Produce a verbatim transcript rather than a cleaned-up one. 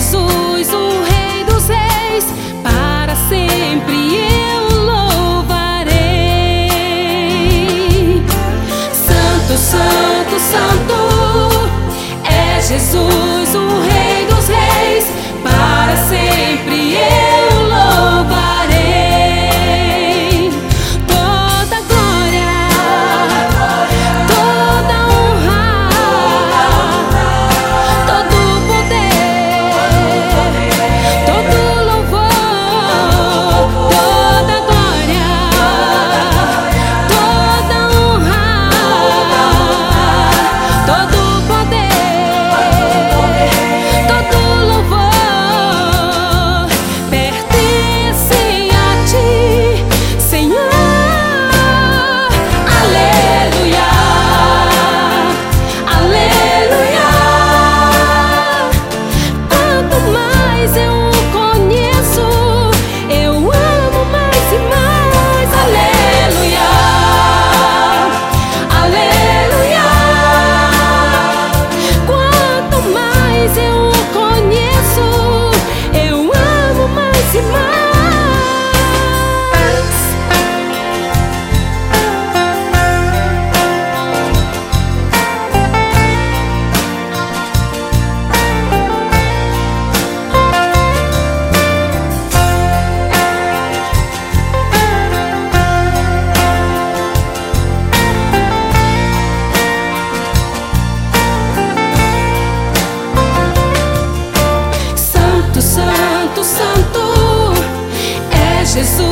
Jesus, o Rei dos Reis, para sempre eu louvarei. Santo, santo, santo, é Jesus, o Rei dos Reis, para sempre eu louvarei. Toda glória, toda honra, todo poder, todo louvor, toda glória, toda honra, todo poder, todo louvor pertence a ti, Senhor. Aleluia, aleluia. Quanto mais eu o conheço, eu amo mais e mais. Aleluia, aleluia. Quanto mais eu o conheço, eu amo mais e mais. Santo, santo, santo, é Jesus.